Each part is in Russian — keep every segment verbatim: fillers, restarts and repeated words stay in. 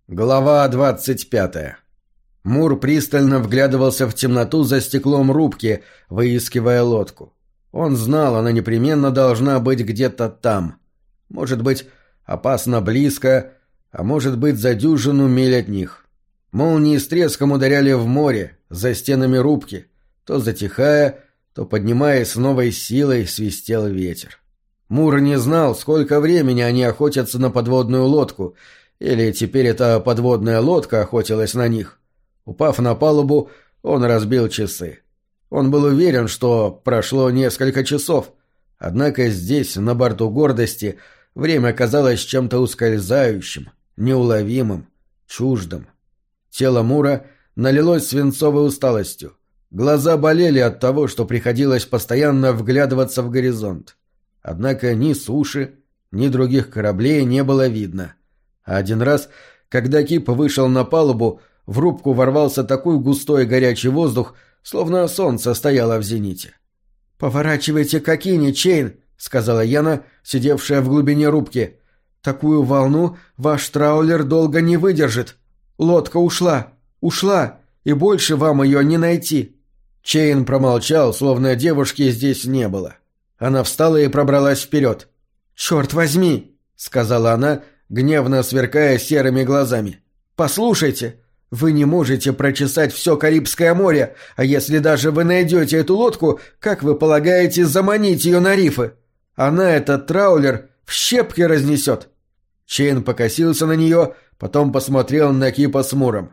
Глава двадцать пятая. Мур пристально вглядывался в темноту за стеклом рубки, выискивая лодку. Он знал, она непременно должна быть где-то там. Может быть, опасно близко, а может быть, за дюжину миль от них. Молнии с треском ударяли в море, за стенами рубки. То затихая, то поднимаясь с новой силой, свистел ветер. Мур не знал, сколько времени они охотятся на подводную лодку, или теперь эта подводная лодка охотилась на них. Упав на палубу, он разбил часы. Он был уверен, что прошло несколько часов, однако здесь, на борту Гордости, время казалось чем-то ускользающим, неуловимым, чуждым. Тело Мура налилось свинцовой усталостью. Глаза болели от того, что приходилось постоянно вглядываться в горизонт. Однако ни суши, ни других кораблей не было видно. А один раз, когда Кип вышел на палубу, в рубку ворвался такой густой горячий воздух, словно солнце стояло в зените. «Поворачивайте к Акине, Чейн», — сказала Яна, сидевшая в глубине рубки. «Такую волну ваш траулер долго не выдержит. Лодка ушла, ушла, и больше вам ее не найти». Чейн промолчал, словно девушки здесь не было. Она встала и пробралась вперед. «Черт возьми», — сказала она, гневно сверкая серыми глазами. «Послушайте, вы не можете прочесать все Карибское море, а если даже вы найдете эту лодку, как вы полагаете заманить ее на рифы? Она этот траулер в щепки разнесет». Чейн покосился на нее, потом посмотрел на Кипа с Муром.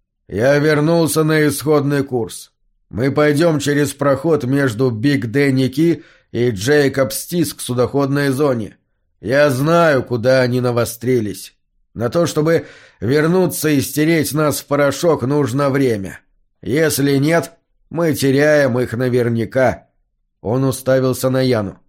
«Я вернулся на исходный курс. Мы пойдем через проход между Биг Дэнни Ки и Джейкоб Стис к судоходной зоне. Я знаю, куда они навострились. На то, чтобы вернуться и стереть нас в порошок, нужно время. Если нет, мы теряем их наверняка». Он уставился на Яну.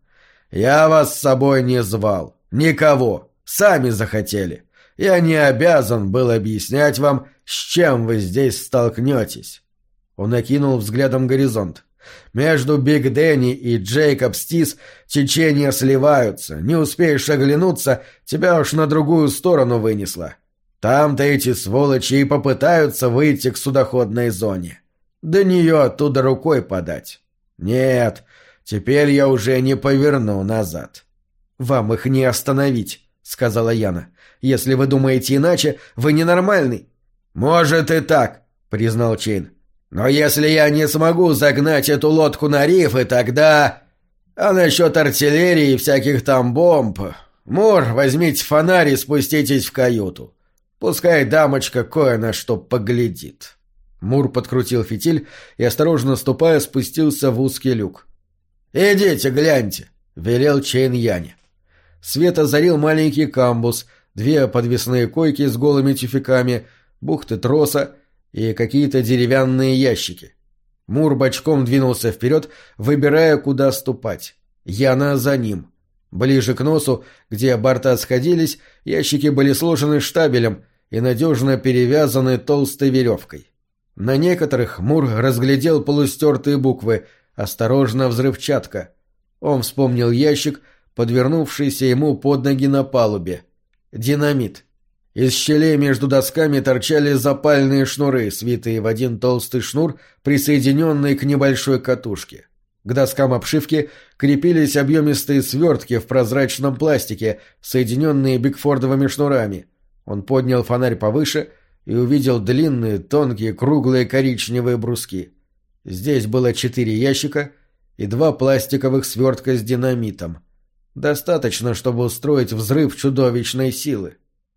«Я вас с собой не звал. Никого. Сами захотели. Я не обязан был объяснять вам, с чем вы здесь столкнетесь». Он окинул взглядом горизонт. Между Биг Дэнни и Джейкоб Стис течения сливаются. Не успеешь оглянуться, тебя уж на другую сторону вынесло. Там-то эти сволочи и попытаются выйти к судоходной зоне. До нее оттуда рукой подать. Нет, теперь я уже не поверну назад. «Вам их не остановить», — сказала Яна. «Если вы думаете иначе, вы ненормальный». «Может и так», — признал Чейн. «Но если я не смогу загнать эту лодку на рифы, тогда... А насчет артиллерии и всяких там бомб... Мур, возьмите фонарь и спуститесь в каюту. Пускай дамочка кое на что поглядит». Мур подкрутил фитиль и, осторожно ступая, спустился в узкий люк. «Идите, гляньте», — велел Чейн Яне. Свет озарил маленький камбуз, две подвесные койки с голыми тюфяками, бухты троса и какие-то деревянные ящики. Мур бочком двинулся вперед, выбирая, куда ступать. Яна за ним. Ближе к носу, где борта сходились, ящики были сложены штабелем и надежно перевязаны толстой веревкой. На некоторых Мур разглядел полустертые буквы «Осторожно, взрывчатка». Он вспомнил ящик, подвернувшийся ему под ноги на палубе. Динамит. Из щелей между досками торчали запальные шнуры, свитые в один толстый шнур, присоединенный к небольшой катушке. К доскам обшивки крепились объемистые свертки в прозрачном пластике, соединенные бигфордовыми шнурами. Он поднял фонарь повыше и увидел длинные, тонкие, круглые коричневые бруски. Здесь было четыре ящика и два пластиковых свертка с динамитом. Достаточно, чтобы устроить взрыв чудовищной силы.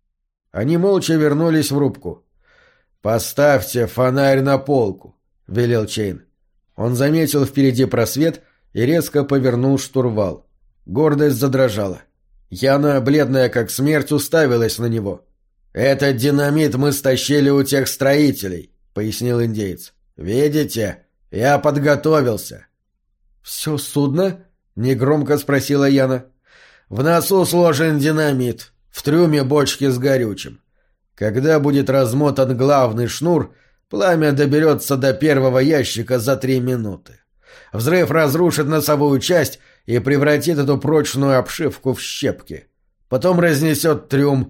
Они молча вернулись в рубку. «Поставьте фонарь на полку», — велел Чейн. Он заметил впереди просвет и резко повернул штурвал. Гордость задрожала. Яна, бледная как смерть, уставилась на него. «Этот динамит мы стащили у тех строителей», — пояснил индеец. «Видите? Я подготовился». «Все судно?» — негромко спросила Яна. «В носу сложен динамит. В трюме бочки с горючим. Когда будет размотан главный шнур, пламя доберется до первого ящика за три минуты. Взрыв разрушит носовую часть и превратит эту прочную обшивку в щепки. Потом разнесет трюм,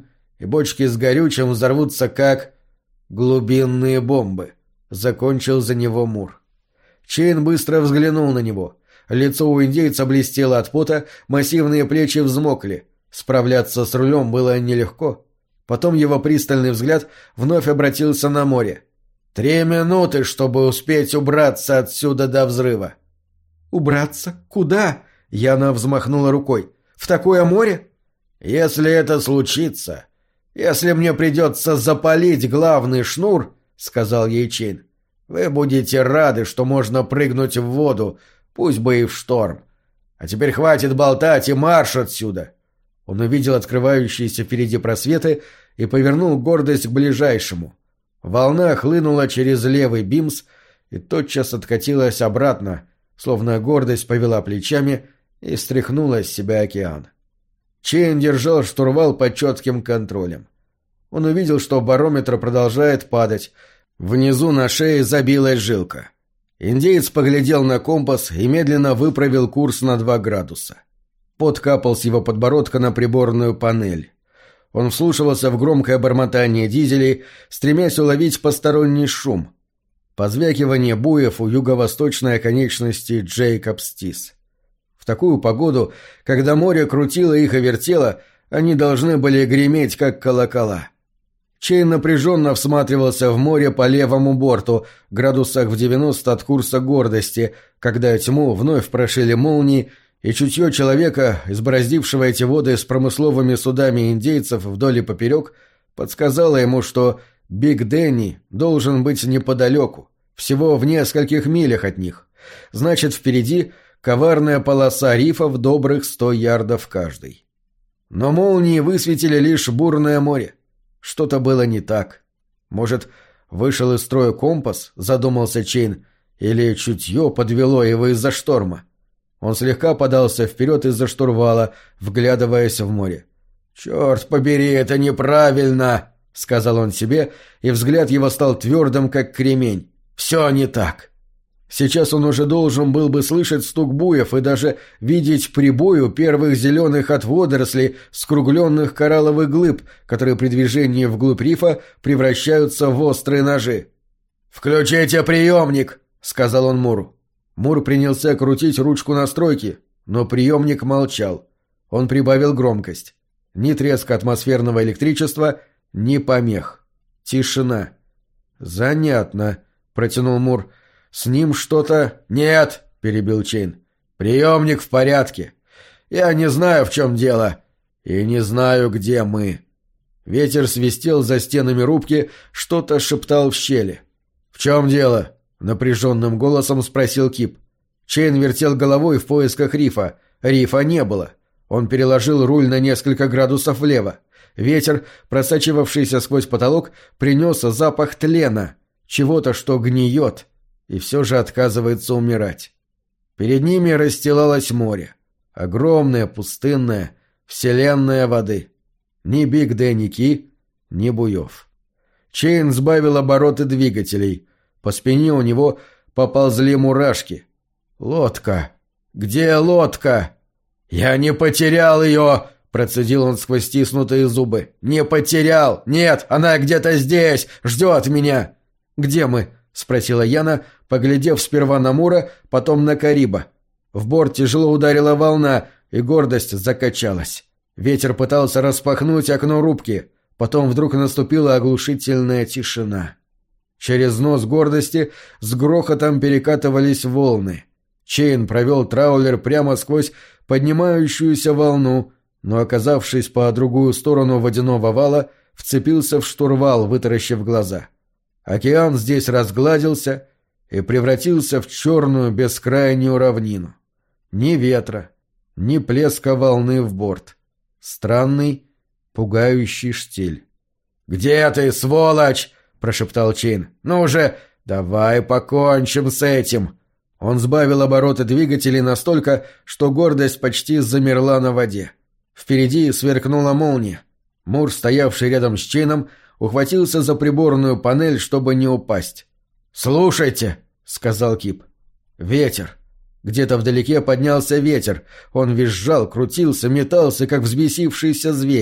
и бочки с горючим взорвутся как глубинные бомбы. Закончил за него Мур. Чейн быстро взглянул на него. Лицо у индейца блестело от пота, массивные плечи взмокли. Справляться с рулем было нелегко. Потом его пристальный взгляд вновь обратился на море. «Три минуты, чтобы успеть убраться отсюда до взрыва». «Убраться? Куда?» — Яна взмахнула рукой. «В такое море?» «Если это случится, если мне придется запалить главный шнур, — сказал ей Чейн, — вы будете рады, что можно прыгнуть в воду, пусть бы и в шторм. А теперь хватит болтать и марш отсюда!» Он увидел открывающиеся впереди просветы и повернул гордость к ближайшему. Волна хлынула через левый бимс и тотчас откатилась обратно, словно гордость повела плечами и стряхнула с себя океан. Чейн держал штурвал под четким контролем. Он увидел, что барометр продолжает падать. Внизу на шее забилась жилка. Индеец поглядел на компас и медленно выправил курс на два градуса. Пот капал с его подбородка на приборную панель. Он вслушивался в громкое бормотание дизелей, стремясь уловить посторонний шум. Позвякивание буев у юго-восточной оконечности Джейкобс-Тис. В такую погоду, когда море крутило их и вертело, они должны были греметь, как колокола. Чейн напряженно всматривался в море по левому борту, градусах в девяносто от курса гордости, когда тьму вновь прошили молнии, и чутье человека, избороздившего эти воды с промысловыми судами индейцев вдоль и поперек, подсказало ему, что Биг Дэнни должен быть неподалеку, всего в нескольких милях от них. Значит, впереди коварная полоса рифов добрых сто ярдов каждый. Но молнии высветили лишь бурное море. Что-то было не так. Может, вышел из строя компас, задумался Чейн, или чутье подвело его из-за шторма. Он слегка подался вперед из-за штурвала, вглядываясь в море. «Черт побери, это неправильно!» — сказал он себе, и взгляд его стал твердым, как кремень. «Все не так!» Сейчас он уже должен был бы слышать стук буев и даже видеть прибой у первых зеленых от водорослей скругленных коралловых глыб, которые при движении вглубь рифа превращаются в острые ножи. «Включите приемник!» — сказал он Муру. Мур принялся крутить ручку настройки, но приемник молчал. Он прибавил громкость. Ни треска атмосферного электричества, ни помех. Тишина. «Занятно», — протянул Мур. «С ним что-то...» «Нет», — перебил Чейн. «Приемник в порядке. Я не знаю, в чем дело. И не знаю, где мы». Ветер свистел за стенами рубки, что-то шептал в щели. «В чем дело?» — напряженным голосом спросил Кип. Чейн вертел головой в поисках рифа. Рифа не было. Он переложил руль на несколько градусов влево. Ветер, просачивавшийся сквозь потолок, принес запах тлена, чего-то, что гниет, и все же отказывается умирать. Перед ними расстилалось море. Огромное, пустынное, вселенная воды. Ни Биг Дэнни Ки, ни буев. Чейн сбавил обороты двигателей. По спине у него поползли мурашки. «Лодка! Где лодка?» «Я не потерял ее!» — процедил он сквозь стиснутые зубы. «Не потерял! Нет, она где-то здесь! Ждет меня!» «Где мы?» — спросила Яна, поглядев сперва на Мура, потом на Кариба. В борт тяжело ударила волна, и гордость закачалась. Ветер пытался распахнуть окно рубки. Потом вдруг наступила оглушительная тишина. Через нос гордости с грохотом перекатывались волны. Чейн провел траулер прямо сквозь поднимающуюся волну, но, оказавшись по другую сторону водяного вала, вцепился в штурвал, вытаращив глаза. Океан здесь разгладился и превратился в черную бескрайнюю равнину. Ни ветра, ни плеска волны в борт. Странный, пугающий штиль. «Где ты, сволочь?» — прошептал Чейн. «Ну же, давай покончим с этим!» Он сбавил обороты двигателей настолько, что гордость почти замерла на воде. Впереди сверкнула молния. Мур, стоявший рядом с Чейном, ухватился за приборную панель, чтобы не упасть. «Слушайте», — сказал Кип. «Ветер». Где-то вдалеке поднялся ветер. Он визжал, крутился, метался, как взбесившийся зверь.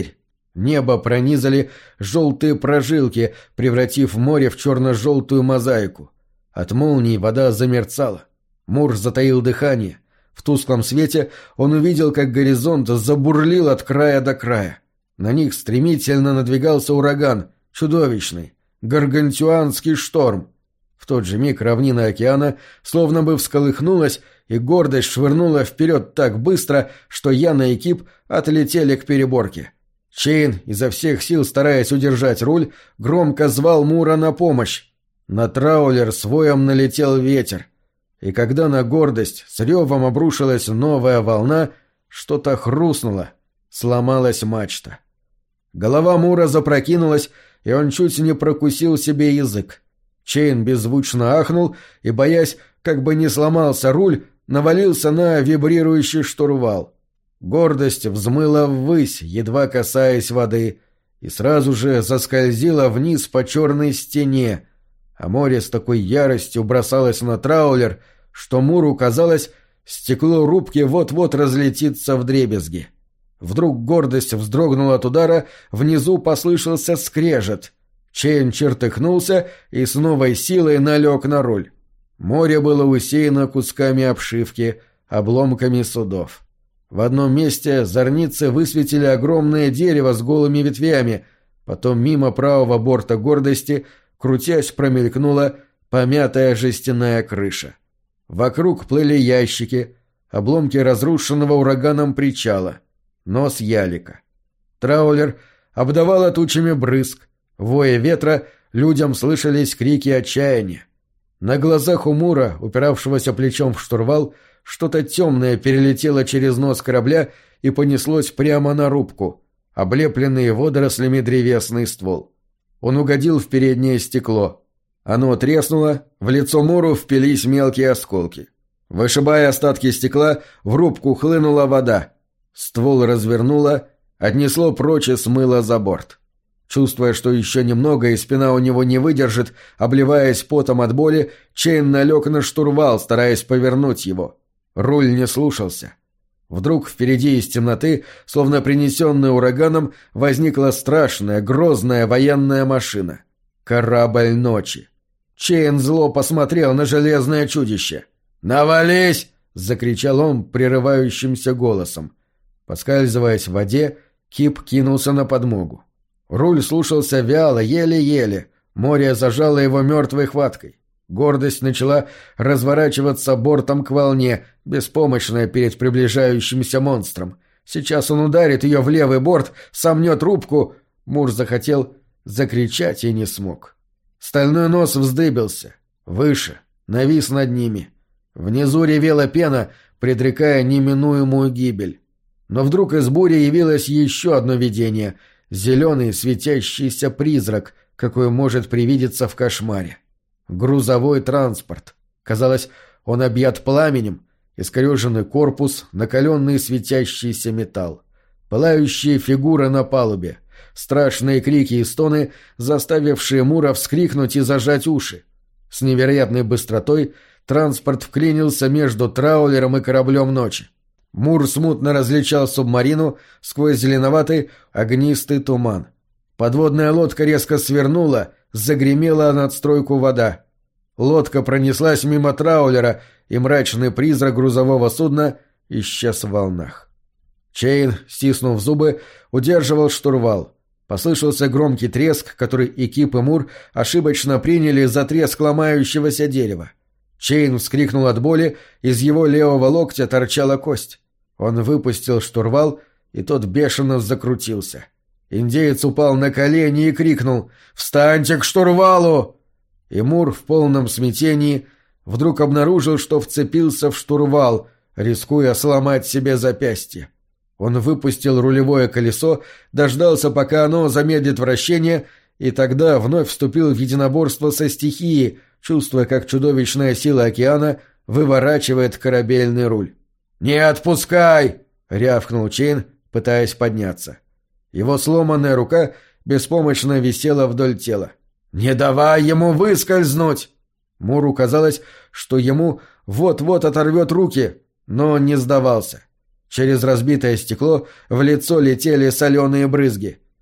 Небо пронизали желтые прожилки, превратив море в черно-желтую мозаику. От молний вода замерцала. Мур затаил дыхание. В тусклом свете он увидел, как горизонт забурлил от края до края. На них стремительно надвигался ураган, чудовищный, гаргантюанский шторм. В тот же миг равнина океана словно бы всколыхнулась, и гордость швырнула вперед так быстро, что Яна и Кип отлетели к переборке. Чейн, изо всех сил стараясь удержать руль, громко звал Мура на помощь. На траулер с воем налетел ветер. И когда на гордость с ревом обрушилась новая волна, что-то хрустнуло, сломалась мачта. Голова Мура запрокинулась, и он чуть не прокусил себе язык. Чейн беззвучно ахнул и, боясь, как бы не сломался руль, навалился на вибрирующий штурвал. Гордость взмыла ввысь, едва касаясь воды, и сразу же заскользила вниз по черной стене, а море с такой яростью бросалось на траулер, что Муру казалось, стекло рубки вот-вот разлетится вдребезги. Вдруг гордость вздрогнула от удара, внизу послышался скрежет. Чейн чертыхнулся и с новой силой налег на руль. Море было усеяно кусками обшивки, обломками судов. В одном месте зорницы высветили огромное дерево с голыми ветвями, потом мимо правого борта гордости, крутясь, промелькнула помятая жестяная крыша. Вокруг плыли ящики, обломки разрушенного ураганом причала, нос ялика. Траулер обдавало тучами брызг, воя ветра людям слышались крики отчаяния. На глазах у Мура, упиравшегося плечом в штурвал, что-то темное перелетело через нос корабля и понеслось прямо на рубку, облепленный водорослями древесный ствол. Он угодил в переднее стекло. Оно треснуло, в лицо Муру впились мелкие осколки. Вышибая остатки стекла, в рубку хлынула вода. Ствол развернуло, отнесло прочь и смыло за борт. Чувствуя, что еще немного и спина у него не выдержит, обливаясь потом от боли, Чейн налег на штурвал, стараясь повернуть его. Руль не слушался. Вдруг впереди из темноты, словно принесенная ураганом, возникла страшная, грозная военная машина. Корабль ночи. Чейн зло посмотрел на железное чудище. «Навались!» — закричал он прерывающимся голосом. Поскальзываясь в воде, Кип кинулся на подмогу. Руль слушался вяло, еле-еле. Море зажало его мертвой хваткой. Гордость начала разворачиваться бортом к волне, беспомощная перед приближающимся монстром. Сейчас он ударит ее в левый борт, сомнет рубку. Мур захотел закричать и не смог. Стальной нос вздыбился. Выше, навис над ними. Внизу ревела пена, предрекая неминуемую гибель. Но вдруг из бури явилось еще одно видение — зеленый светящийся призрак, какой может привидеться в кошмаре. Грузовой транспорт. Казалось, он объят пламенем, искореженный корпус, накаленный светящийся металл. Пылающие фигуры на палубе. Страшные крики и стоны, заставившие Мура вскрикнуть и зажать уши. С невероятной быстротой транспорт вклинился между траулером и кораблем ночи. Мур смутно различал субмарину сквозь зеленоватый огнистый туман. Подводная лодка резко свернула, загремела над стройку вода. Лодка пронеслась мимо траулера, и мрачный призрак грузового судна исчез в волнах. Чейн, стиснув зубы, удерживал штурвал. Послышался громкий треск, который и Кип, и Мур ошибочно приняли за треск ломающегося дерева. Чейн вскрикнул от боли, из его левого локтя торчала кость. Он выпустил штурвал, и тот бешено закрутился. Индеец упал на колени и крикнул «Встаньте к штурвалу!» И Мур в полном смятении вдруг обнаружил, что вцепился в штурвал, рискуя сломать себе запястье. Он выпустил рулевое колесо, дождался, пока оно замедлит вращение, и тогда вновь вступил в единоборство со стихией, чувствуя, как чудовищная сила океана выворачивает корабельный руль. «Не отпускай!» — рявкнул Чейн, пытаясь подняться. Его сломанная рука беспомощно висела вдоль тела. «Не давай ему выскользнуть!» Муру казалось, что ему вот-вот оторвет руки, но он не сдавался. Через разбитое стекло в лицо летели соленые брызги.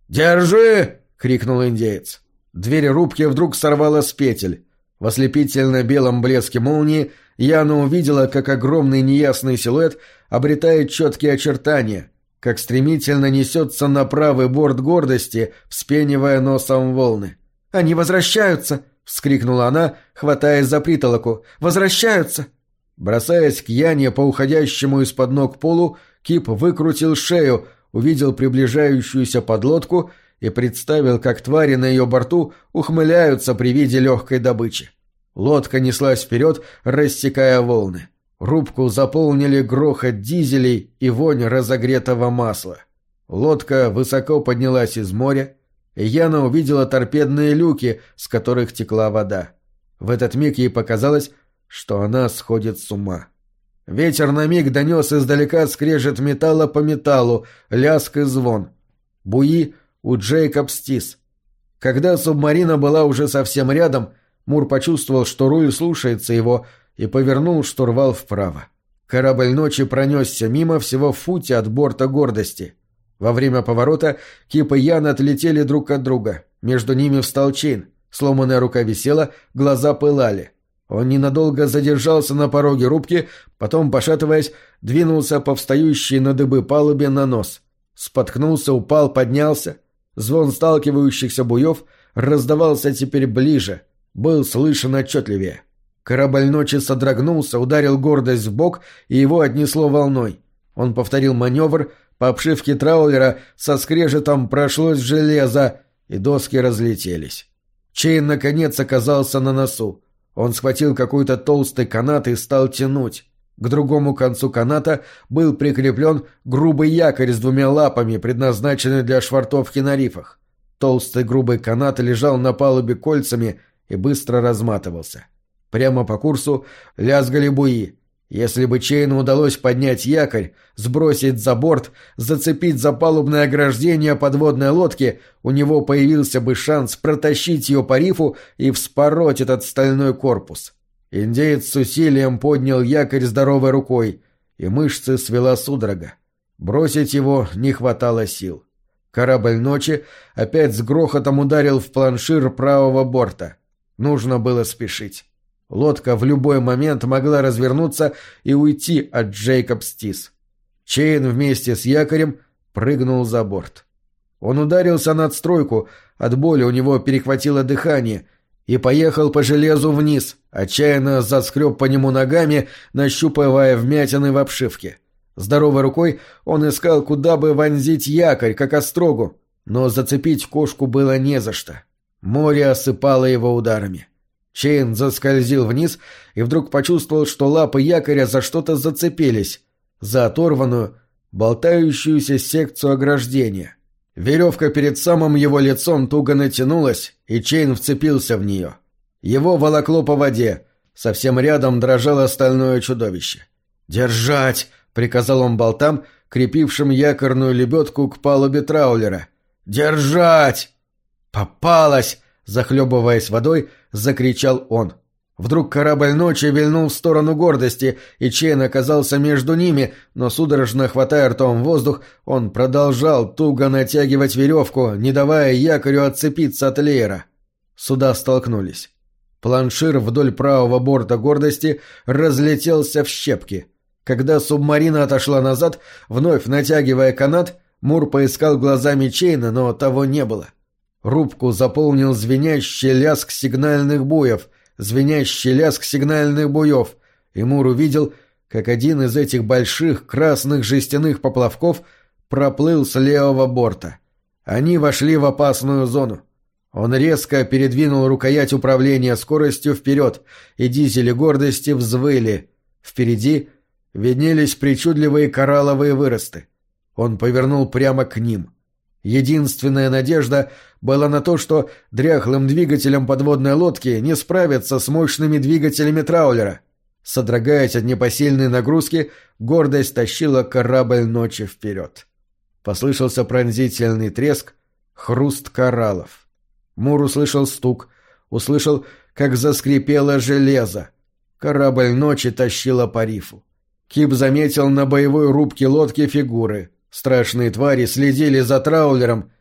«Держи!» — крикнул индеец. Дверь рубки вдруг сорвала с петель. В ослепительно-белом блеске молнии Яна увидела, как огромный неясный силуэт обретает четкие очертания, как стремительно несется на правый борт гордости, вспенивая носом волны. «Они возвращаются!» — вскрикнула она, хватаясь за притолоку. «Возвращаются!» Бросаясь к Яне по уходящему из-под ног полу, Кип выкрутил шею, увидел приближающуюся подлодку и представил, как твари на ее борту ухмыляются при виде легкой добычи. Лодка неслась вперед, рассекая волны. Рубку заполнили грохот дизелей и вонь разогретого масла. Лодка высоко поднялась из моря, и Яна увидела торпедные люки, с которых текла вода. В этот миг ей показалось, что она сходит с ума. Ветер на миг донес издалека скрежет металла по металлу, лязг и звон. Буи у Джейкоб Стис. Когда субмарина была уже совсем рядом, Мур почувствовал, что руль слушается его, и повернул штурвал вправо. Корабль ночи пронесся мимо всего в футе от борта гордости. Во время поворота Кип и Ян отлетели друг от друга. Между ними встал Чейн. Сломанная рука висела, глаза пылали. Он ненадолго задержался на пороге рубки, потом, пошатываясь, двинулся по встающей на дыбы палубе на нос. Споткнулся, упал, поднялся. Звон сталкивающихся буев раздавался теперь ближе, был слышен отчетливее. Корабль ночи содрогнулся, ударил гордость в бок, и его отнесло волной. Он повторил маневр, по обшивке траулера со скрежетом прошлось железо, и доски разлетелись. Чейн, наконец, оказался на носу. Он схватил какой-то толстый канат и стал тянуть. К другому концу каната был прикреплен грубый якорь с двумя лапами, предназначенный для швартовки на рифах. Толстый грубый канат лежал на палубе кольцами и быстро разматывался. Прямо по курсу лязгали буи. Если бы Чейну удалось поднять якорь, сбросить за борт, зацепить за палубное ограждение подводной лодки, у него появился бы шанс протащить ее по рифу и вспороть этот стальной корпус. Индеец с усилием поднял якорь здоровой рукой, и мышцы свела судорога. Бросить его не хватало сил. Корабль ночи опять с грохотом ударил в планшир правого борта. Нужно было спешить. Лодка в любой момент могла развернуться и уйти от Джейкоб Стис. Чейн вместе с якорем прыгнул за борт. Он ударился над стройку, от боли у него перехватило дыхание, и поехал по железу вниз, отчаянно заскреб по нему ногами, нащупывая вмятины в обшивке. Здоровой рукой он искал, куда бы вонзить якорь, как острогу, но зацепить кошку было не за что. Море осыпало его ударами. Чейн заскользил вниз и вдруг почувствовал, что лапы якоря за что-то зацепились, за оторванную, болтающуюся секцию ограждения. Веревка перед самым его лицом туго натянулась, и Чейн вцепился в нее. Его волокло по воде, совсем рядом дрожало стальное чудовище. «Держать!» — приказал он болтам, крепившим якорную лебедку к палубе траулера. «Держать!» «Попалась!» — захлебываясь водой, закричал он. Вдруг корабль ночи вильнул в сторону гордости, и Чейн оказался между ними, но, судорожно хватая ртом воздух, он продолжал туго натягивать веревку, не давая якорю отцепиться от леера. Суда столкнулись. Планшир вдоль правого борта гордости разлетелся в щепки. Когда субмарина отошла назад, вновь натягивая канат, Мур поискал глазами Чейна, но того не было. Рубку заполнил звенящий лязг сигнальных буев, звенящий лязг сигнальных буев, и Мур увидел, как один из этих больших красных жестяных поплавков проплыл с левого борта. Они вошли в опасную зону. Он резко передвинул рукоять управления скоростью вперед, и дизели гордости взвыли. Впереди виднелись причудливые коралловые выросты. Он повернул прямо к ним. Единственная надежда была на то, что дряхлым двигателем подводной лодки не справиться с мощными двигателями траулера. Содрогаясь от непосильной нагрузки, гордость тащила корабль ночи вперед. Послышался пронзительный треск, хруст кораллов. Мур услышал стук, услышал, как заскрипело железо. Корабль ночи тащила по рифу. Кип заметил на боевой рубке лодки фигуры. Страшные твари следили за траулером,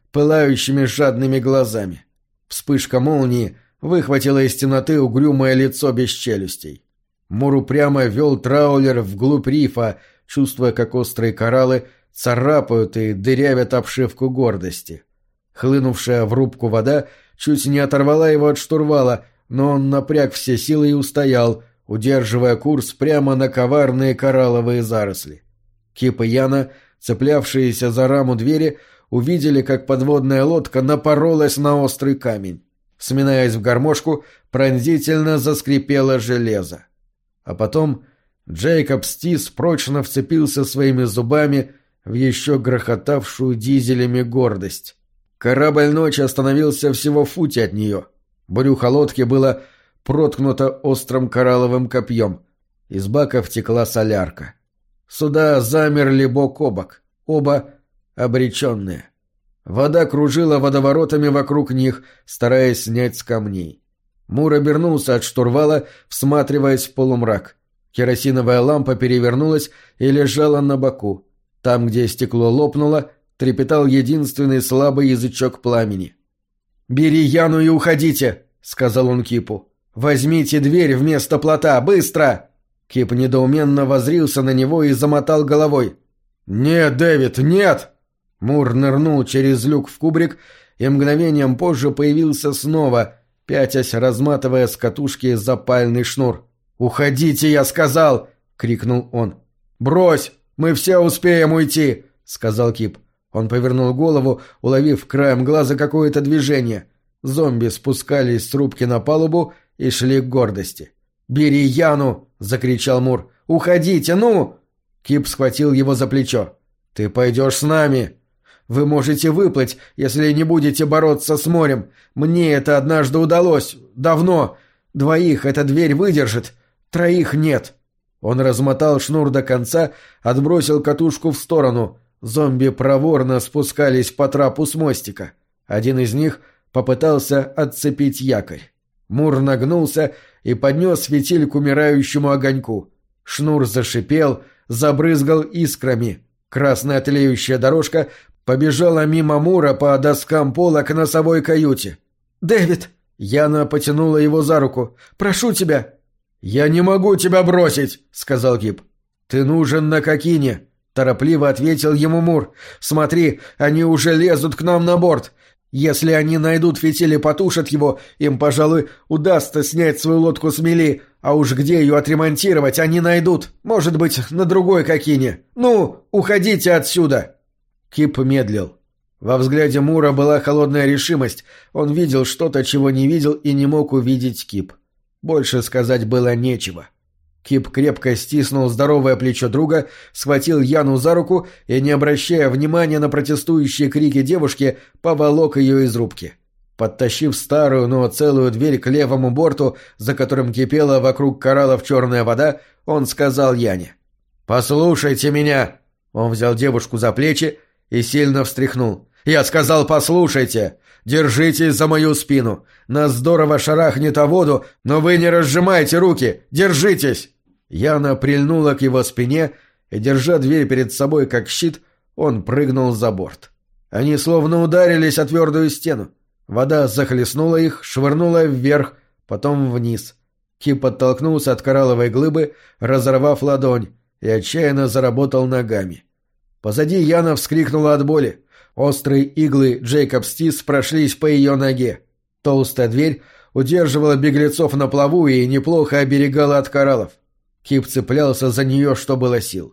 пылающими жадными глазами. Вспышка молнии выхватила из темноты угрюмое лицо без челюстей. Мур упрямо вел траулер вглубь рифа, чувствуя, как острые кораллы царапают и дырявят обшивку гордости. Хлынувшая в рубку вода чуть не оторвала его от штурвала, но он напряг все силы и устоял, удерживая курс прямо на коварные коралловые заросли. Кип и Яна, цеплявшиеся за раму двери, увидели, как подводная лодка напоролась на острый камень. Сминаясь в гармошку, пронзительно заскрипело железо. А потом Джейкоб Стис прочно вцепился своими зубами в еще грохотавшую дизелями гордость. Корабль ночи остановился всего в футе от нее. Брюхо лодки было проткнуто острым коралловым копьем. Из баков текла солярка. Суда замерли бок о бок, оба обреченные. Вода кружила водоворотами вокруг них, стараясь снять с камней. Мур обернулся от штурвала, всматриваясь в полумрак. Керосиновая лампа перевернулась и лежала на боку. Там, где стекло лопнуло, трепетал единственный слабый язычок пламени. «Бери Яну и уходите!» — сказал он Кипу. «Возьмите дверь вместо плота! Быстро!» Кип недоуменно воззрился на него и замотал головой. «Нет, Дэвид, нет!» Мур нырнул через люк в кубрик и мгновением позже появился снова, пятясь, разматывая с катушки запальный шнур. «Уходите, я сказал!» — крикнул он. «Брось! Мы все успеем уйти!» — сказал Кип. Он повернул голову, уловив краем глаза какое-то движение. Зомби спускались с рубки на палубу и шли к гордости. «Бери Яну!» — закричал Мур. «Уходите, ну!» Кип схватил его за плечо. «Ты пойдешь с нами!» «Вы можете выплыть, если не будете бороться с морем. Мне это однажды удалось. Давно. Двоих эта дверь выдержит. Троих нет». Он размотал шнур до конца, отбросил катушку в сторону. Зомби проворно спускались по трапу с мостика. Один из них попытался отцепить якорь. Мур нагнулся и поднес фитиль к умирающему огоньку. Шнур зашипел, забрызгал искрами. Красная тлеющая дорожка побежала мимо Мура по доскам пола к носовой каюте. «Дэвид!» — Яна потянула его за руку. «Прошу тебя!» «Я не могу тебя бросить!» — сказал Кип. «Ты нужен на Кокине!» — торопливо ответил ему Мур. «Смотри, они уже лезут к нам на борт. Если они найдут фитиль и потушат его, им, пожалуй, удастся снять свою лодку с мели, а уж где ее отремонтировать они найдут. Может быть, на другой Кокине. Ну, уходите отсюда!» Кип медлил. Во взгляде Мура была холодная решимость. Он видел что-то, чего не видел и не мог увидеть Кип. Больше сказать было нечего. Кип крепко стиснул здоровое плечо друга, схватил Яну за руку и, не обращая внимания на протестующие крики девушки, поволок ее из рубки. Подтащив старую, но целую дверь к левому борту, за которым кипела вокруг кораллов черная вода, он сказал Яне: «Послушайте меня!» Он взял девушку за плечи и сильно встряхнул. «Я сказал, послушайте! Держитесь за мою спину! Нас здорово шарахнет о воду, но вы не разжимайте руки! Держитесь!» Яна прильнула к его спине, и, держа дверь перед собой как щит, он прыгнул за борт. Они словно ударились о твердую стену. Вода захлестнула их, швырнула вверх, потом вниз. Кип оттолкнулся от коралловой глыбы, разорвав ладонь, и отчаянно заработал ногами. Позади Яна вскрикнула от боли. Острые иглы Джейкоб Стис прошлись по ее ноге. Толстая дверь удерживала беглецов на плаву и неплохо оберегала от кораллов. Кип цеплялся за нее, что было сил.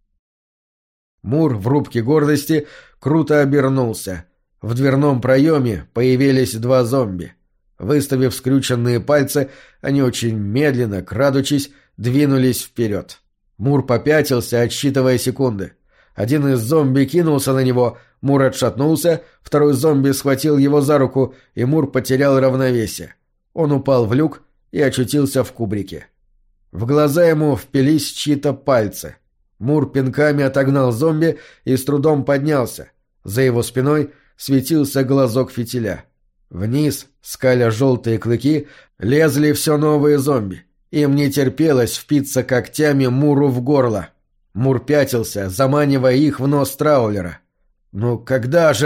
Мур в рубке гордости круто обернулся. В дверном проеме появились два зомби. Выставив скрюченные пальцы, они очень медленно, крадучись, двинулись вперед. Мур попятился, отсчитывая секунды. Один из зомби кинулся на него, Мур отшатнулся, второй зомби схватил его за руку, и Мур потерял равновесие. Он упал в люк и очутился в кубрике. В глаза ему впились чьи-то пальцы. Мур пинками отогнал зомби и с трудом поднялся. За его спиной светился глазок фитиля. Вниз, скаля желтые клыки, лезли все новые зомби. Им не терпелось впиться когтями Муру в горло. Мур пятился, заманивая их в нос траулера. «Ну когда же?» —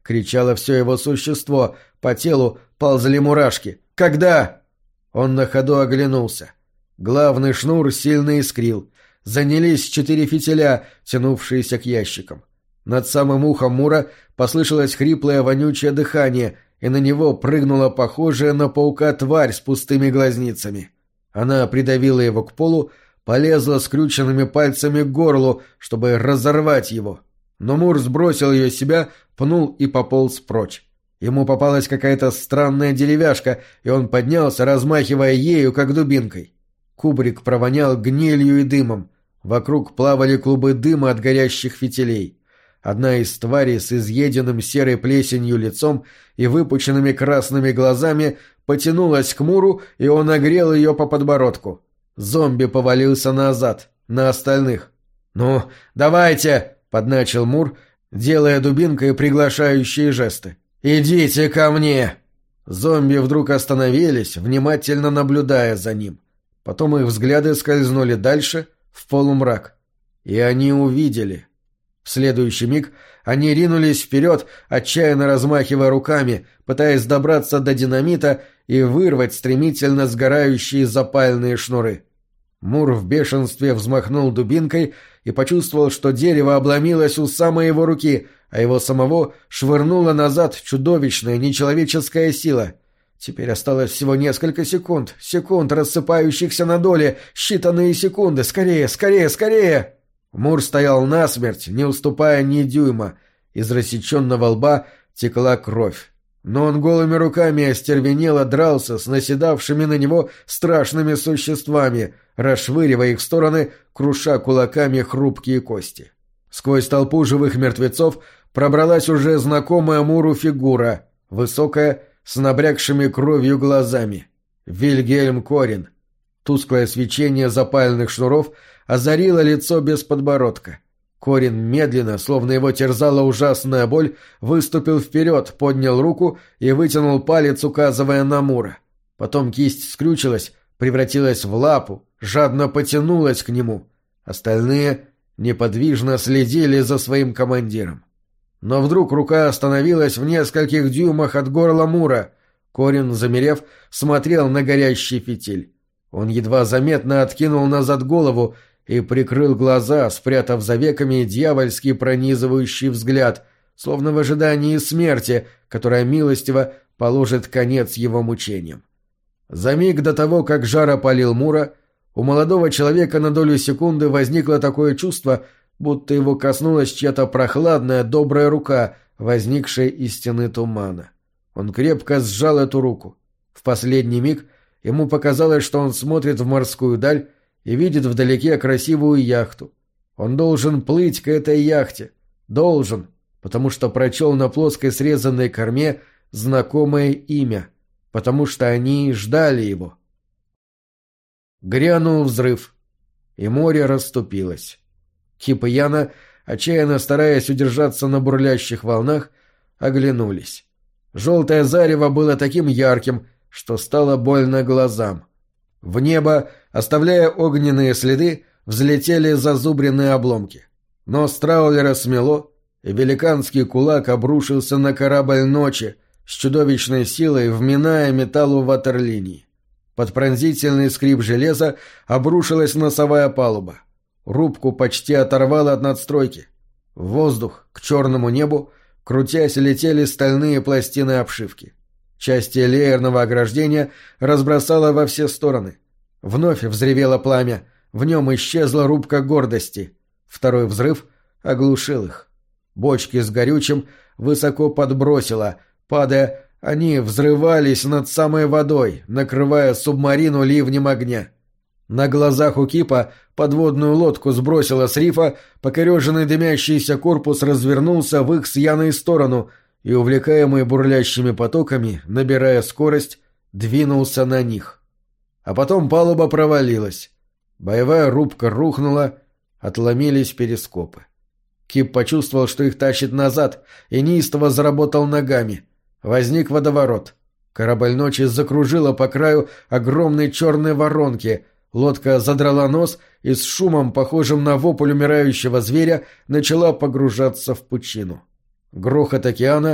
кричало все его существо, по телу ползли мурашки. «Когда?» Он на ходу оглянулся. Главный шнур сильно искрил. Занялись четыре фитиля, тянувшиеся к ящикам. Над самым ухом Мура послышалось хриплое вонючее дыхание, и на него прыгнула похожая на паука тварь с пустыми глазницами. Она придавила его к полу, полезла скрюченными пальцами к горлу, чтобы разорвать его. Но Мур сбросил ее с себя, пнул и пополз прочь. Ему попалась какая-то странная деревяшка, и он поднялся, размахивая ею, как дубинкой. Кубрик провонял гнилью и дымом. Вокруг плавали клубы дыма от горящих фитилей. Одна из тварей с изъеденным серой плесенью лицом и выпученными красными глазами потянулась к Муру, и он огрел ее по подбородку. Зомби повалился назад, на остальных. «Ну, давайте!» — подначил Мур, делая дубинкой приглашающие жесты. «Идите ко мне!» Зомби вдруг остановились, внимательно наблюдая за ним. Потом их взгляды скользнули дальше, в полумрак. И они увидели. В следующий миг они ринулись вперед, отчаянно размахивая руками, пытаясь добраться до динамита и вырвать стремительно сгорающие запальные шнуры. Мур в бешенстве взмахнул дубинкой и почувствовал, что дерево обломилось у самой его руки, а его самого швырнула назад чудовищная нечеловеческая сила. Теперь осталось всего несколько секунд, секунд, рассыпающихся на доли, считанные секунды. Скорее, скорее, скорее! Мур стоял насмерть, не уступая ни дюйма. Из рассеченного лба текла кровь. Но он голыми руками остервенело дрался с наседавшими на него страшными существами, расшвыривая их в стороны, круша кулаками хрупкие кости. Сквозь толпу живых мертвецов пробралась уже знакомая Муру фигура, высокая, с набрякшими кровью глазами. Вильгельм Корин. Тусклое свечение запальных шнуров озарило лицо без подбородка. Корин медленно, словно его терзала ужасная боль, выступил вперед, поднял руку и вытянул палец, указывая на Мура. Потом кисть скрючилась, превратилась в лапу, жадно потянулась к нему. Остальные неподвижно следили за своим командиром. Но вдруг рука остановилась в нескольких дюймах от горла Мура. Корин, замерев, смотрел на горящий фитиль. Он едва заметно откинул назад голову и прикрыл глаза, спрятав за веками дьявольский пронизывающий взгляд, словно в ожидании смерти, которая милостиво положит конец его мучениям. За миг до того, как жар опалил Мура, у молодого человека на долю секунды возникло такое чувство, будто его коснулась чья-то прохладная, добрая рука, возникшая из стены тумана. Он крепко сжал эту руку. В последний миг ему показалось, что он смотрит в морскую даль и видит вдалеке красивую яхту. Он должен плыть к этой яхте. Должен, потому что прочел на плоской срезанной корме знакомое имя, потому что они ждали его. Грянул взрыв, и море расступилось. Кип и Яна, отчаянно стараясь удержаться на бурлящих волнах, оглянулись. Желтое зарево было таким ярким, что стало больно глазам. В небо, оставляя огненные следы, взлетели зазубренные обломки. Нос траулера смело, и великанский кулак обрушился на корабль ночи, с чудовищной силой вминая металлу ватерлинии. Под пронзительный скрип железа обрушилась носовая палуба. Рубку почти оторвало от надстройки. В воздух, к черному небу, крутясь, летели стальные пластины обшивки. Части леерного ограждения разбросало во все стороны. Вновь взревело пламя, в нем исчезла рубка гордости. Второй взрыв оглушил их. Бочки с горючим высоко подбросило, падая, они взрывались над самой водой, накрывая субмарину ливнем огня. На глазах у Кипа подводную лодку сбросило с рифа, покореженный дымящийся корпус развернулся в их с Яной сторону и, увлекаемый бурлящими потоками, набирая скорость, двинулся на них. А потом палуба провалилась. Боевая рубка рухнула, отломились перископы. Кип почувствовал, что их тащит назад, и неистово заработал ногами. Возник водоворот. Корабль ночи закружила по краю огромной черной воронки. Лодка задрала нос и с шумом, похожим на вопль умирающего зверя, начала погружаться в пучину. Грохот океана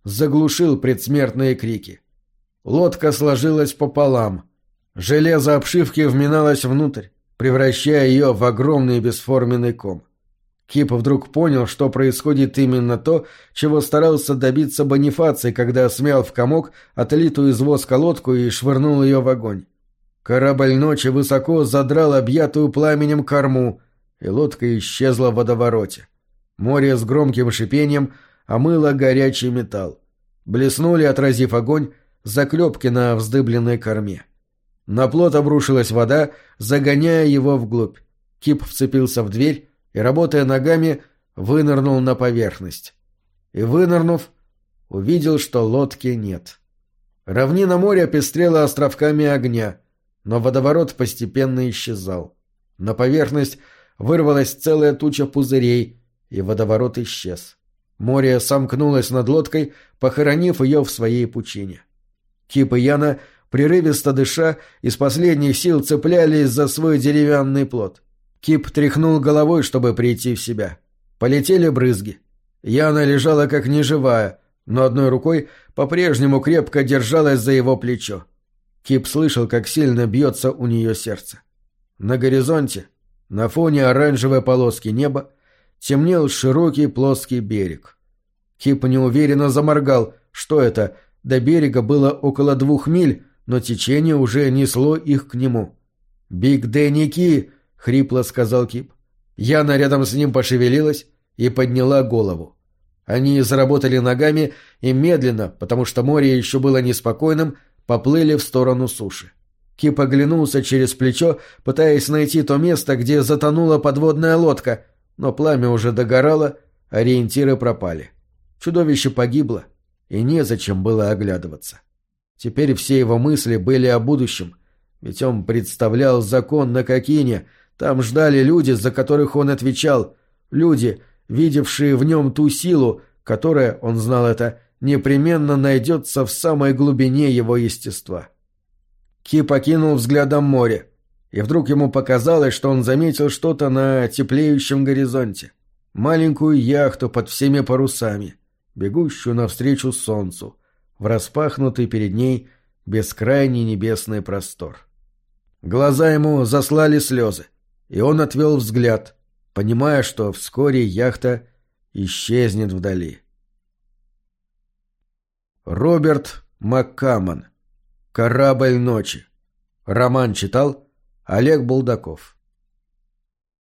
заглушил предсмертные крики. Лодка сложилась пополам. Железо обшивки вминалось внутрь, превращая ее в огромный бесформенный ком. Кип вдруг понял, что происходит именно то, чего старался добиться Бонифаций, когда смял в комок отлитую из воска лодку и швырнул ее в огонь. Корабль ночи высоко задрал объятую пламенем корму, и лодка исчезла в водовороте. Море с громким шипением омыло горячий металл. Блеснули, отразив огонь, заклепки на вздыбленной корме. На плот обрушилась вода, загоняя его вглубь. Кип вцепился в дверь и, работая ногами, вынырнул на поверхность. И, вынырнув, увидел, что лодки нет. Равнина моря пестрела островками огня, но водоворот постепенно исчезал. На поверхность вырвалась целая туча пузырей, и водоворот исчез. Море сомкнулось над лодкой, похоронив ее в своей пучине. Кип и Яна, прерывисто дыша, из последних сил цеплялись за свой деревянный плот. Кип тряхнул головой, чтобы прийти в себя. Полетели брызги. Яна лежала как неживая, но одной рукой по-прежнему крепко держалась за его плечо. Кип слышал, как сильно бьется у нее сердце. На горизонте, на фоне оранжевой полоски неба, темнел широкий плоский берег. Кип неуверенно заморгал. Что это? До берега было около двух миль, но течение уже несло их к нему. «Биг Дэнни Ки!» — хрипло сказал Кип. Яна рядом с ним пошевелилась и подняла голову. Они заработали ногами и медленно, потому что море еще было неспокойным, поплыли в сторону суши. Кип оглянулся через плечо, пытаясь найти то место, где затонула подводная лодка, но пламя уже догорало, ориентиры пропали. Чудовище погибло, и незачем было оглядываться. Теперь все его мысли были о будущем, ведь он представлял закон на Кокине, там ждали люди, за которых он отвечал, люди, видевшие в нем ту силу, которая, он знал это, непременно найдется в самой глубине его естества. Кип окинул взглядом море, и вдруг ему показалось, что он заметил что-то на теплеющем горизонте. Маленькую яхту под всеми парусами, бегущую навстречу солнцу, в распахнутый перед ней бескрайний небесный простор. Глаза ему заслали слезы, и он отвел взгляд, понимая, что вскоре яхта исчезнет вдали. Роберт МакКамон. «Корабль ночи». Роман читал Олег Булдаков.